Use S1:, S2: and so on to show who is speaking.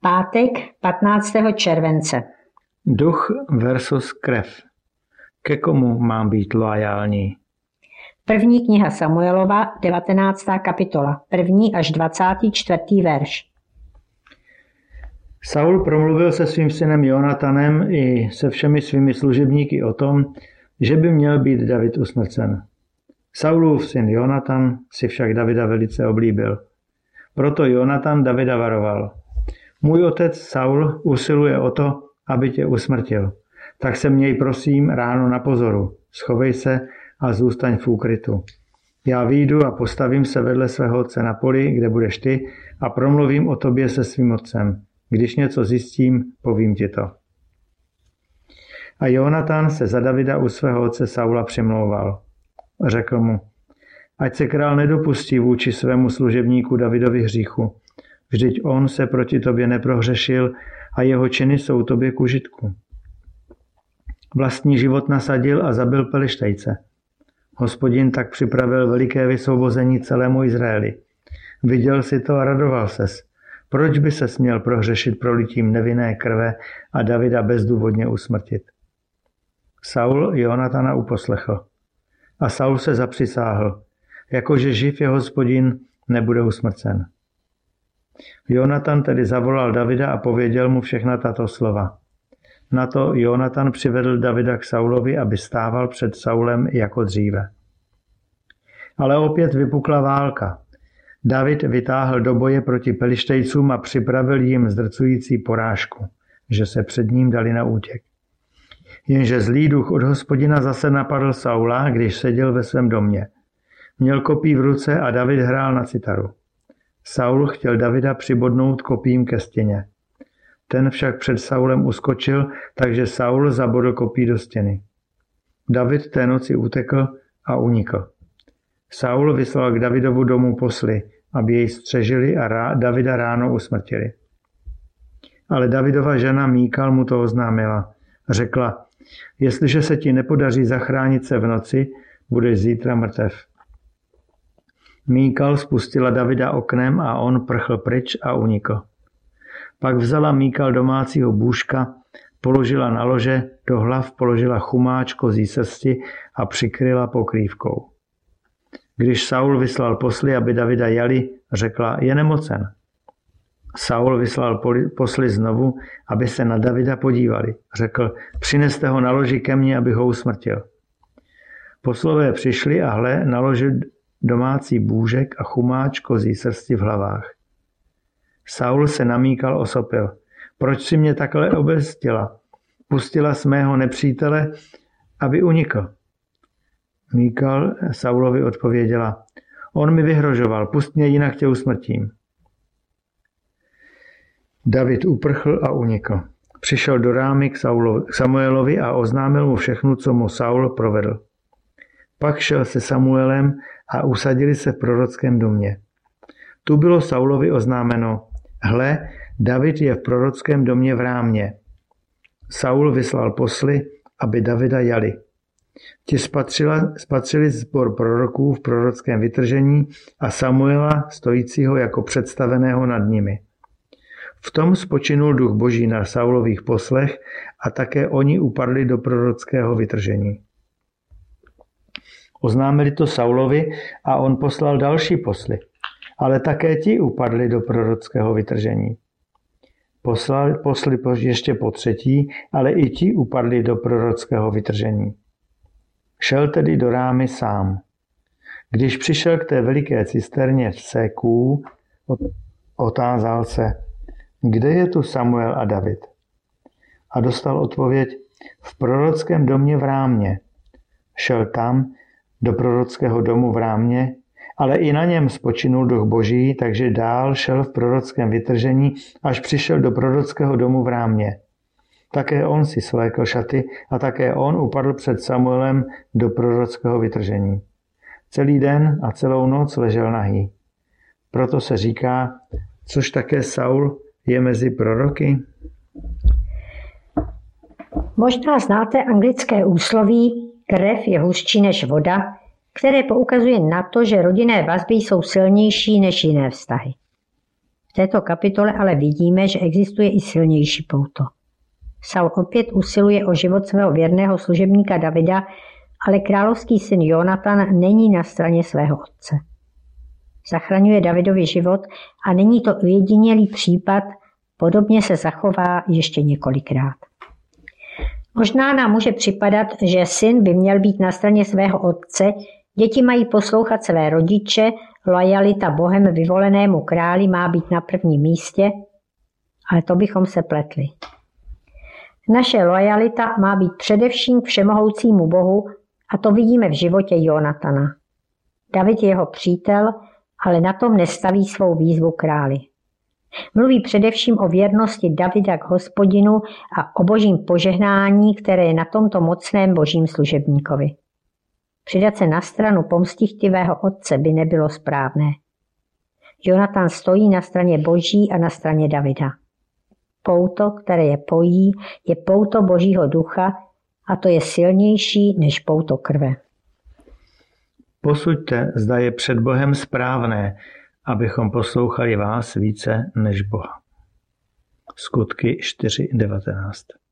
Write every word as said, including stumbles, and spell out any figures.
S1: Pátek patnáctého července.
S2: Duch versus krev. Ke komu mám být loajální?
S1: První kniha Samuelova, devatenáctá kapitola, první až dvacátý čtvrtý verš.
S2: Saul promluvil se svým synem Jonatanem i se všemi svými služebníky o tom, že by měl být David usmrcen. Saulův syn Jonatan si však Davida velice oblíbil. Proto Jonatan Davida varoval. Můj otec Saul usiluje o to, aby tě usmrtil. Tak se měj prosím ráno na pozoru. Schovej se a zůstaň v úkrytu. Já vyjdu a postavím se vedle svého otce na poli, kde budeš ty, a promluvím o tobě se svým otcem. Když něco zjistím, povím ti to. A Jonatan se za Davida u svého otce Saula přimlouval. Řekl mu, ať se král nedopustí vůči svému služebníku Davidovi hříchu. Vždyť on se proti tobě neprohřešil a jeho činy jsou tobě k užitku. Vlastní život nasadil a zabil Pelištejce. Hospodin tak připravil veliké vysvobození celému Izraeli. Viděl si to a radoval ses. Proč by se směl prohřešit prolitím nevinné krve a Davida bezdůvodně usmrtit? Saul Jonatana uposlechl. A Saul se zapřisáhl, jakože živ je Hospodin, nebude usmrcen. Jonatan tedy zavolal Davida a pověděl mu všechna tato slova. Na to Jonatan přivedl Davida k Saulovi, aby stával před Saulem jako dříve. Ale opět vypukla válka. David vytáhl do boje proti Pelištejcům a připravil jim zdrcující porážku, že se před ním dali na útěk. Jenže zlý duch od Hospodina zase napadl Saula, když seděl ve svém domě. Měl kopí v ruce a David hrál na citaru. Saul chtěl Davida přibodnout kopím ke stěně. Ten však před Saulem uskočil, takže Saul zabodl kopí do stěny. David té noci utekl a unikl. Saul vyslal k Davidovu domu posly, aby jej střežili a rá, Davida ráno usmrtili. Ale Davidova žena Míkal mu to oznámila. Řekla, jestliže se ti nepodaří zachránit se v noci, budeš zítra mrtev. Míkal spustila Davida oknem a on prchl pryč a unikl. Pak vzala Míkal domácího bůžka, položila na lože, do hlav položila chumáč kozí srsti a přikryla pokrývkou. Když Saul vyslal posly, aby Davida jali, řekla, je nemocen. Saul vyslal posly znovu, aby se na Davida podívali. Řekl, přineste ho na loži ke mně, abych ho usmrtil. Poslové přišli a hle, naložil domácí bůžek a chumáč kozí srsti v hlavách. Saul se na Míkal osopil. Proč si mě takhle obestila? Pustila z mého nepřítele, aby unikl. Míkal Saulovi odpověděla. On mi vyhrožoval, pust mě, jinak tě usmrtím. David uprchl a unikl. Přišel do Rámy k Samuelovi a oznámil mu všechno, co mu Saul provedl. Pak šel se Samuelem a usadili se v prorockém domě. Tu bylo Saulovi oznámeno, hle, David je v prorockém domě v Rámě. Saul vyslal posly, aby Davida jali. Ti spatřila, spatřili sbor proroků v prorockém vytržení a Samuela stojícího jako představeného nad nimi. V tom spočinul duch boží na Saulových poslech a také oni upadli do prorockého vytržení. Oznámili to Saulovi a on poslal další posly, ale také ti upadli do prorockého vytržení. Poslal posly ještě po třetí, ale i ti upadli do prorockého vytržení. Šel tedy do Rámy sám. Když přišel k té veliké cisterně v Seků, otázal se, kde je tu Samuel a David? A dostal odpověď, v prorockém domě v Rámě. Šel tam, do prorockého domu v Rámě, ale i na něm spočinul duch boží, takže dál šel v prorockém vytržení, až přišel do prorockého domu v Rámě. Také on si svlékl šaty a také on upadl před Samuelem do prorockého vytržení. Celý den a celou noc ležel nahý. Proto se říká, což také Saul je mezi proroky.
S1: Možná znáte anglické úsloví krev je hustší než voda, které poukazuje na to, že rodinné vazby jsou silnější než jiné vztahy. V této kapitole ale vidíme, že existuje i silnější pouto. Saul opět usiluje o život svého věrného služebníka Davida, ale královský syn Jonatan není na straně svého otce. Zachraňuje Davidovi život a není to ojedinělý případ, podobně se zachová ještě několikrát. Možná nám může připadat, že syn by měl být na straně svého otce, děti mají poslouchat své rodiče, loajalita Bohem vyvolenému králi má být na prvním místě, ale to bychom se pletli. Naše loajalita má být především k všemohoucímu Bohu a to vidíme v životě Jonatana. David je jeho přítel, ale na tom nestaví svou výzvu králi. Mluví především o věrnosti Davida k Hospodinu a o božím požehnání, které je na tomto mocném božím služebníkovi. Přidat se na stranu pomstychtivého otce by nebylo správné. Jonatan stojí na straně boží a na straně Davida. Pouto, které je pojí, je pouto božího ducha a to je silnější než pouto krve.
S2: Posuďte, zda je před Bohem správné, abychom poslouchali vás více než Boha. Skutky čtyři devatenáct.